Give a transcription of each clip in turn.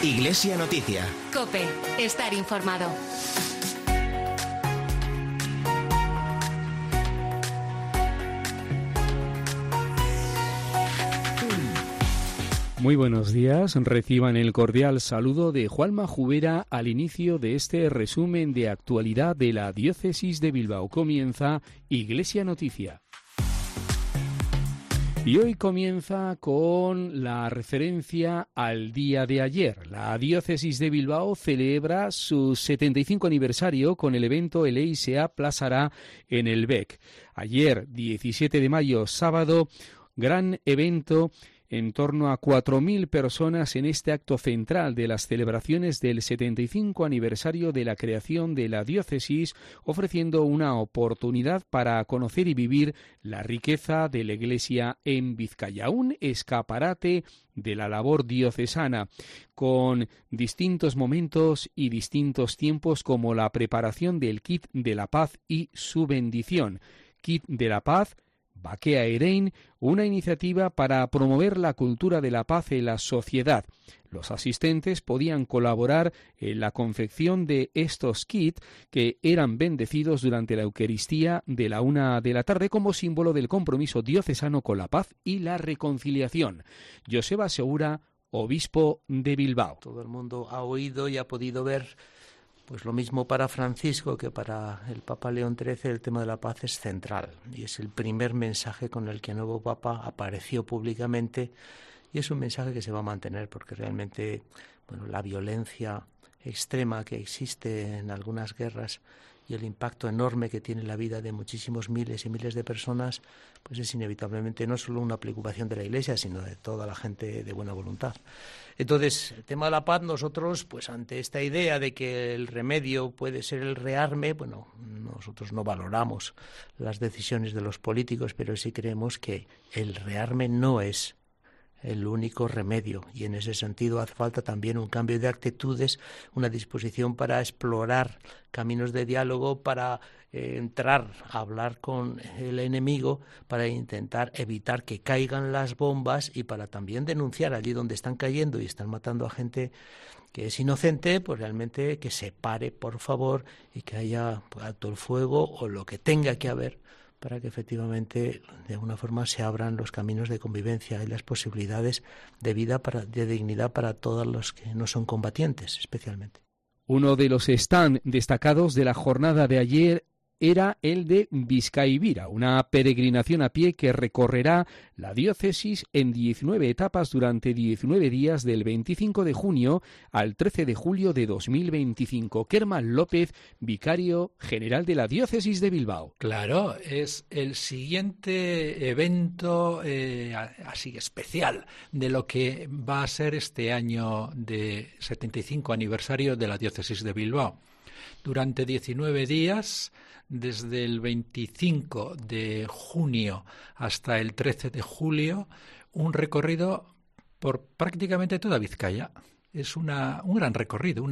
Iglesia Noticia. COPE. Estar informado. Muy buenos días, reciban el cordial saludo de Juanma Jubera al inicio de este resumen de actualidad de la Diócesis de Bilbao. Comienza Iglesia Noticia. Y hoy comienza con la referencia al día de ayer. La Diócesis de Bilbao celebra su 75 aniversario con el evento Elei se aplazará en el BEC. Ayer, 17 de mayo, sábado, gran evento. En torno a 4.000 personas en este acto central de las celebraciones del 75 aniversario de la creación de la diócesis, ofreciendo una oportunidad para conocer y vivir la riqueza de la Iglesia en Vizcaya. Un escaparate de la labor diocesana, con distintos momentos y distintos tiempos, como la preparación del Kit de la Paz y su bendición. Kit de la Paz, Bakea Erein, una iniciativa para promover la cultura de la paz en la sociedad. Los asistentes podían colaborar en la confección de estos kits, que eran bendecidos durante la Eucaristía de la 1 de la tarde como símbolo del compromiso diocesano con la paz y la reconciliación. Joseba Segura, obispo de Bilbao. Todo el mundo ha oído y ha podido ver. Pues lo mismo para Francisco que para el Papa León XIII, el tema de la paz es central y es el primer mensaje con el que el nuevo Papa apareció públicamente, y es un mensaje que se va a mantener porque realmente, la violencia extrema que existe en algunas guerras y el impacto enorme que tiene la vida de muchísimos miles y miles de personas, pues es inevitablemente no solo una preocupación de la Iglesia, sino de toda la gente de buena voluntad. Entonces, el tema de la paz, nosotros, pues ante esta idea de que el remedio puede ser el rearme, nosotros no valoramos las decisiones de los políticos, pero sí creemos que el rearme no es el único remedio, y en ese sentido hace falta también un cambio de actitudes, una disposición para explorar caminos de diálogo, para entrar a hablar con el enemigo, para intentar evitar que caigan las bombas y para también denunciar allí donde están cayendo y están matando a gente que es inocente, pues realmente que se pare, por favor, y que haya alto el fuego o lo que tenga que haber, para que efectivamente de alguna forma se abran los caminos de convivencia y las posibilidades de vida, de dignidad para todos los que no son combatientes, especialmente. Uno de los stand destacados de la jornada de ayer era el de Bizkaibira, una peregrinación a pie que recorrerá la diócesis en 19 etapas durante 19 días, del 25 de junio al 13 de julio de 2025. Kerman López, vicario general de la diócesis de Bilbao. Claro, es el siguiente evento así especial de lo que va a ser este año de 75 aniversario de la diócesis de Bilbao. Durante 19 días, desde el 25 de junio hasta el 13 de julio, un recorrido por prácticamente toda Vizcaya. Es un gran recorrido,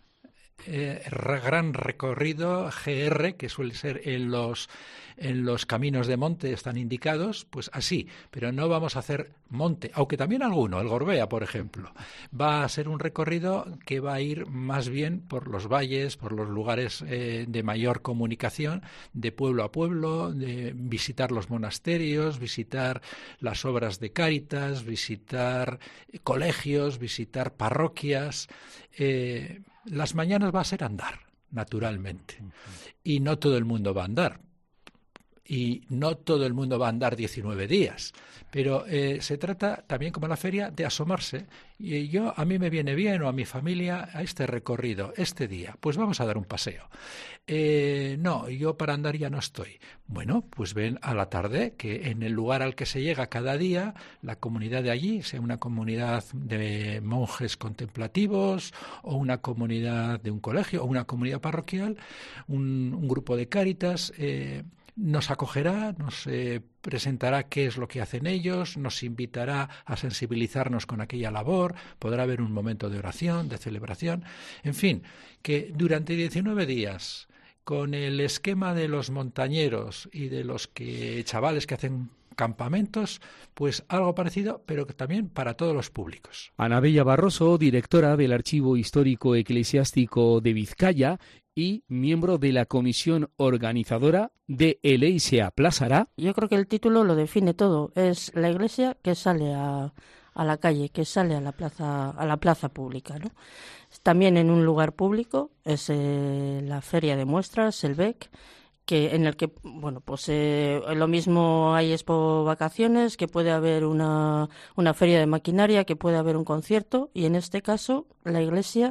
gran recorrido GR, que suele ser en los caminos de monte están indicados, pues así, pero no vamos a hacer monte, aunque también alguno, el Gorbea, por ejemplo. Va a ser un recorrido que va a ir más bien por los valles, por los lugares de mayor comunicación, de pueblo a pueblo, de visitar los monasterios, visitar las obras de Cáritas, visitar colegios, visitar parroquias. Las mañanas va a ser andar, naturalmente, y no todo el mundo va a andar. Y no todo el mundo va a andar 19 días, pero se trata también, como en la feria, de asomarse. Y a mí me viene bien, o a mi familia, a este recorrido, este día, pues vamos a dar un paseo. No, yo para andar ya no estoy. Bueno, pues ven a la tarde, que en el lugar al que se llega cada día, la comunidad de allí, sea una comunidad de monjes contemplativos, o una comunidad de un colegio, o una comunidad parroquial, un grupo de Cáritas, nos acogerá, nos presentará qué es lo que hacen ellos, nos invitará a sensibilizarnos con aquella labor, podrá haber un momento de oración, de celebración, en fin, que durante 19 días, con el esquema de los montañeros y de los chavales que hacen campamentos, pues algo parecido, pero que también para todos los públicos. Ana Bella Barroso, directora del Archivo Histórico Eclesiástico de Vizcaya y miembro de la comisión organizadora de Eleiseae Plazara. Yo creo que el título lo define todo. Es la iglesia que sale a la calle, que sale a la plaza pública, ¿no? También en un lugar público, es la feria de muestras, el BEC, en el que, bueno, pues lo mismo hay expo vacaciones, que puede haber una feria de maquinaria, que puede haber un concierto, y en este caso la iglesia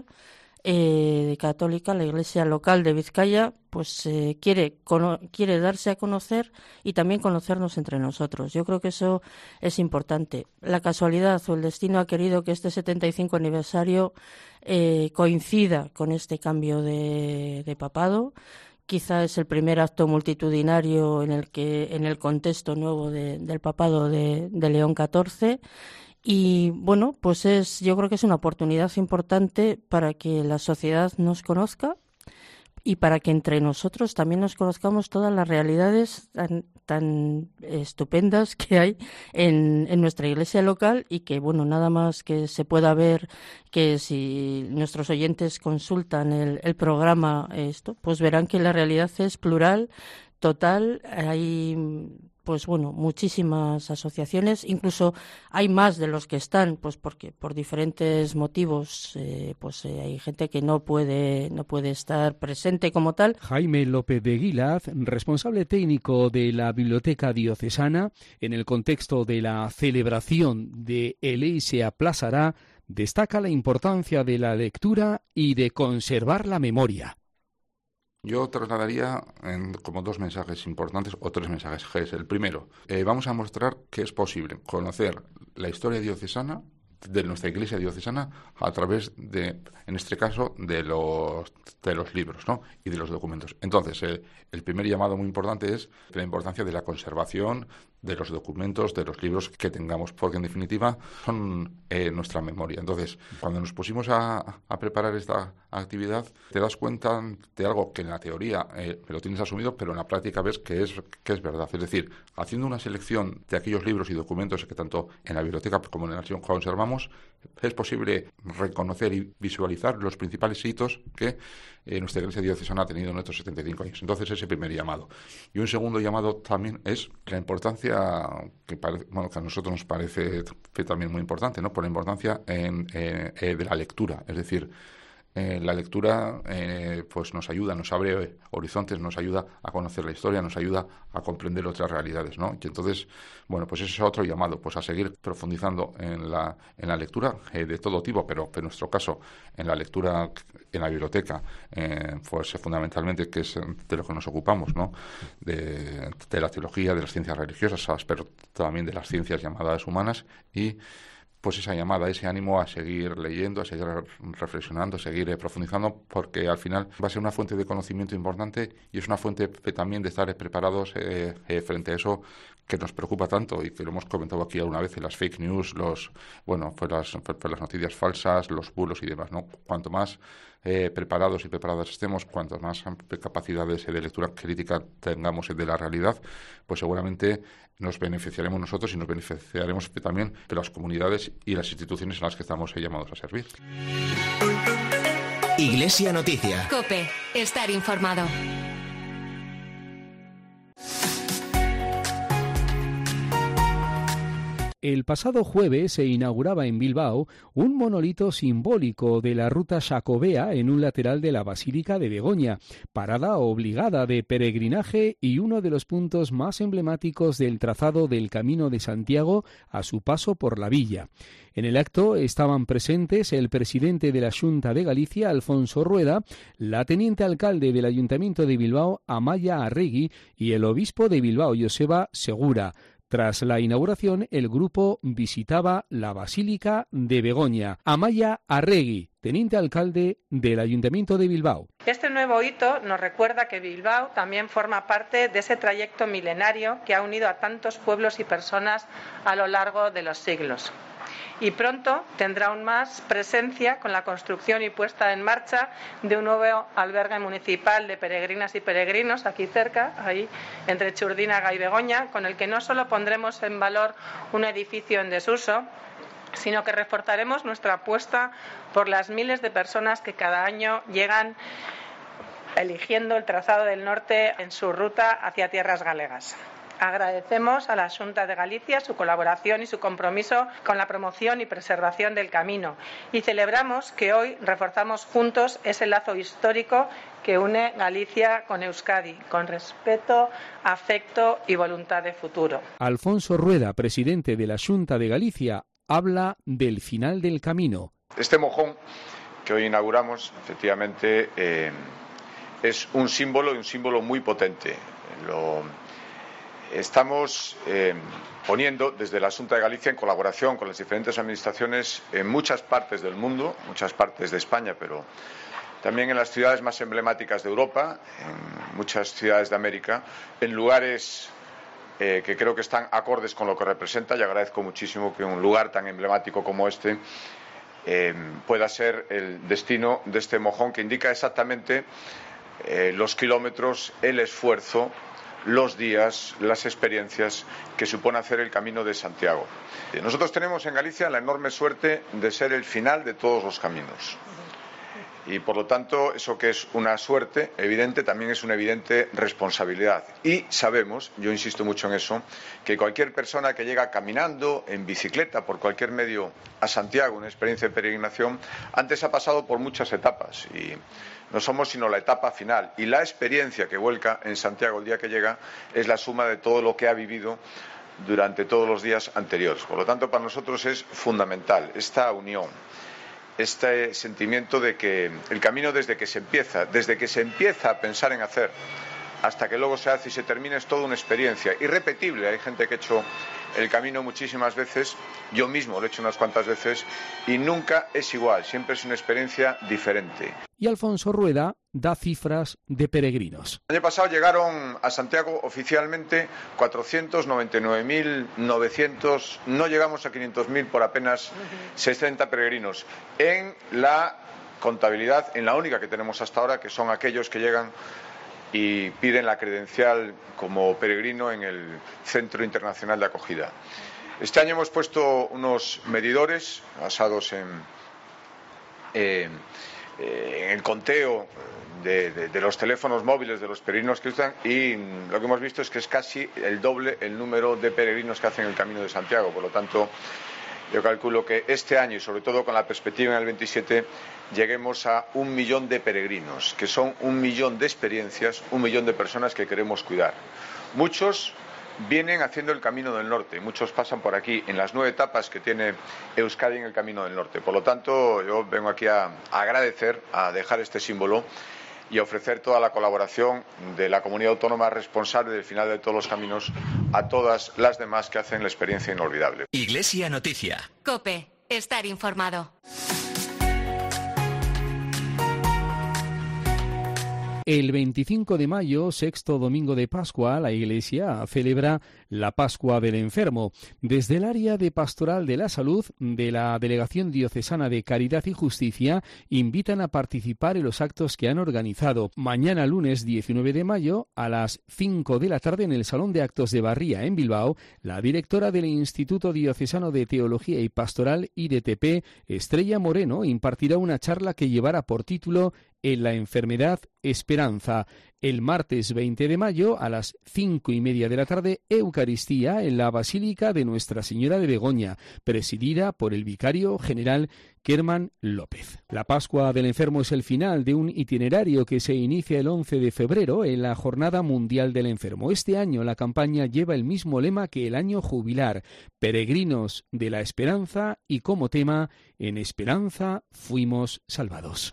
católica, la iglesia local de Vizcaya, pues quiere darse a conocer y también conocernos entre nosotros. Yo creo que eso es importante. La casualidad o el destino ha querido que este 75 aniversario coincida con este cambio de papado. Quizá es el primer acto multitudinario en el contexto nuevo del papado de León XIV. Y bueno, pues yo creo que es una oportunidad importante para que la sociedad nos conozca y para que entre nosotros también nos conozcamos todas las realidades tan estupendas que hay en nuestra iglesia local, y que, bueno, nada más que se pueda ver, que si nuestros oyentes consultan el programa, pues verán que la realidad es plural, total. Hay, pues bueno, muchísimas asociaciones, incluso hay más de los que están, pues porque por diferentes motivos, hay gente que no puede estar presente como tal. Jaime López de Guilaz, responsable técnico de la Biblioteca Diocesana, en el contexto de la celebración de Eleiseae Plazara, destaca la importancia de la lectura y de conservar la memoria. Yo trasladaría como dos mensajes importantes, o tres mensajes. El primero, vamos a mostrar que es posible conocer la historia diocesana, de nuestra iglesia diocesana, a través de, en este caso, de los libros, ¿no?, y de los documentos. Entonces, el primer llamado muy importante es la importancia de la conservación de los documentos, de los libros que tengamos, porque en definitiva son nuestra memoria. Entonces, cuando nos pusimos a preparar esta actividad, te das cuenta de algo que en la teoría lo tienes asumido, pero en la práctica ves que es verdad. Es decir, haciendo una selección de aquellos libros y documentos que tanto en la biblioteca como en el archivo conservamos, es posible reconocer y visualizar los principales hitos que nuestra iglesia diocesana ha tenido en estos 75 años. Entonces, ese primer llamado. Y un segundo llamado también es la importancia que a nosotros nos parece también muy importante, ¿no?, por la importancia de la lectura. Es decir, la lectura pues nos ayuda, nos abre horizontes, nos ayuda a conocer la historia, nos ayuda a comprender otras realidades, ¿no? Y entonces, bueno, pues ese es otro llamado, pues a seguir profundizando en la lectura de todo tipo, pero en nuestro caso, en la lectura en la biblioteca, pues fundamentalmente, que es de lo que nos ocupamos, ¿no?, de la teología, de las ciencias religiosas, pero también de las ciencias llamadas humanas, y pues esa llamada, ese ánimo a seguir leyendo, a seguir reflexionando, a seguir profundizando, porque al final va a ser una fuente de conocimiento importante y es una fuente también de estar preparados frente a eso que nos preocupa tanto y que lo hemos comentado aquí alguna vez, las fake news, las noticias falsas, los bulos y demás, ¿no? Cuanto más preparados y preparadas estemos, cuanto más capacidades de lectura crítica tengamos de la realidad, pues seguramente nos beneficiaremos nosotros y nos beneficiaremos también de las comunidades y las instituciones en las que estamos llamados a servir. Iglesia Noticia. COPE. Estar informado. El pasado jueves se inauguraba en Bilbao un monolito simbólico de la ruta Xacobea en un lateral de la Basílica de Begoña, parada obligada de peregrinaje y uno de los puntos más emblemáticos del trazado del Camino de Santiago a su paso por la villa. En el acto estaban presentes el presidente de la Xunta de Galicia, Alfonso Rueda, la teniente alcalde del Ayuntamiento de Bilbao, Amaia Arregui, y el obispo de Bilbao, Joseba Segura. Tras la inauguración, el grupo visitaba la Basílica de Begoña. Amaia Arregui, teniente alcalde del Ayuntamiento de Bilbao. Este nuevo hito nos recuerda que Bilbao también forma parte de ese trayecto milenario que ha unido a tantos pueblos y personas a lo largo de los siglos. y pronto tendrá aún más presencia con la construcción y puesta en marcha de un nuevo albergue municipal de peregrinas y peregrinos aquí cerca, ahí entre Churdínaga y Begoña, con el que no solo pondremos en valor un edificio en desuso, sino que reforzaremos nuestra apuesta por las miles de personas que cada año llegan eligiendo el trazado del norte en su ruta hacia tierras galegas. Agradecemos a la Xunta de Galicia su colaboración y su compromiso con la promoción y preservación del camino y celebramos que hoy reforzamos juntos ese lazo histórico que une Galicia con Euskadi, con respeto, afecto y voluntad de futuro. Alfonso Rueda, presidente de la Xunta de Galicia, habla del final del camino. Este mojón que hoy inauguramos, efectivamente, es un símbolo y un símbolo muy potente. Lo estamos poniendo desde la Xunta de Galicia en colaboración con las diferentes administraciones en muchas partes del mundo, muchas partes de España, pero también en las ciudades más emblemáticas de Europa, en muchas ciudades de América, en lugares que creo que están acordes con lo que representa, y agradezco muchísimo que un lugar tan emblemático como este pueda ser el destino de este mojón que indica exactamente los kilómetros, el esfuerzo, los días, las experiencias que supone hacer el Camino de Santiago. Nosotros tenemos en Galicia la enorme suerte de ser el final de todos los caminos. Y por lo tanto, eso que es una suerte evidente, también es una evidente responsabilidad. Y sabemos, yo insisto mucho en eso, que cualquier persona que llega caminando, en bicicleta, por cualquier medio a Santiago, una experiencia de peregrinación, antes ha pasado por muchas etapas. Y no somos sino la etapa final. Y la experiencia que vuelca en Santiago el día que llega es la suma de todo lo que ha vivido durante todos los días anteriores. Por lo tanto, para nosotros es fundamental esta unión, este sentimiento de que el camino desde que se empieza a pensar en hacer hasta que luego se hace y se termina es toda una experiencia irrepetible. Hay gente que ha hecho el camino muchísimas veces, yo mismo lo he hecho unas cuantas veces y nunca es igual, siempre es una experiencia diferente. Y Alfonso Rueda da cifras de peregrinos. El año pasado llegaron a Santiago oficialmente 499.900, no llegamos a 500.000 por apenas 60 peregrinos. En la contabilidad, en la única que tenemos hasta ahora, que son aquellos que llegan y piden la credencial como peregrino en el Centro Internacional de Acogida. Este año hemos puesto unos medidores basados en el conteo de los teléfonos móviles de los peregrinos que están, y lo que hemos visto es que es casi el doble el número de peregrinos que hacen el Camino de Santiago. Por lo tanto, yo calculo que este año, y sobre todo con la perspectiva en el 27, lleguemos a 1 millón de peregrinos, que son 1 millón de experiencias, 1 millón de personas que queremos cuidar. Muchos vienen haciendo el Camino del Norte, muchos pasan por aquí en las 9 etapas que tiene Euskadi en el Camino del Norte. Por lo tanto, yo vengo aquí a agradecer, a dejar este símbolo y a ofrecer toda la colaboración de la comunidad autónoma responsable del final de todos los caminos a todas las demás que hacen la experiencia inolvidable. Iglesia Noticia. COPE. Estar informado. El 25 de mayo, sexto domingo de Pascua, la Iglesia celebra la Pascua del Enfermo. Desde el área de Pastoral de la Salud de la Delegación Diocesana de Caridad y Justicia invitan a participar en los actos que han organizado. Mañana, lunes 19 de mayo, a las 5 de la tarde en el Salón de Actos de Barría, en Bilbao, la directora del Instituto Diocesano de Teología y Pastoral, IDTP, Estrella Moreno, impartirá una charla que llevará por título En la enfermedad, esperanza. El martes 20 de mayo, a las 5:30 de la tarde, Eucaristía en la Basílica de Nuestra Señora de Begoña, presidida por el vicario general Kerman López. La Pascua del Enfermo es el final de un itinerario que se inicia el 11 de febrero en la Jornada Mundial del Enfermo. Este año la campaña lleva el mismo lema que el año jubilar, Peregrinos de la Esperanza, y como tema, En Esperanza fuimos salvados.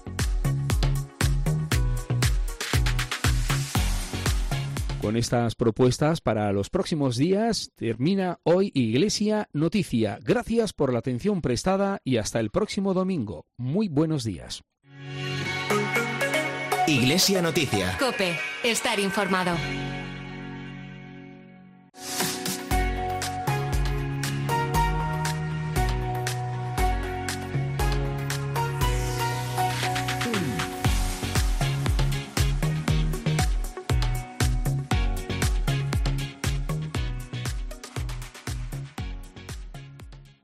Con estas propuestas para los próximos días termina hoy Iglesia Noticia. Gracias por la atención prestada y hasta el próximo domingo. Muy buenos días. Iglesia Noticia. COPE. Estar informado.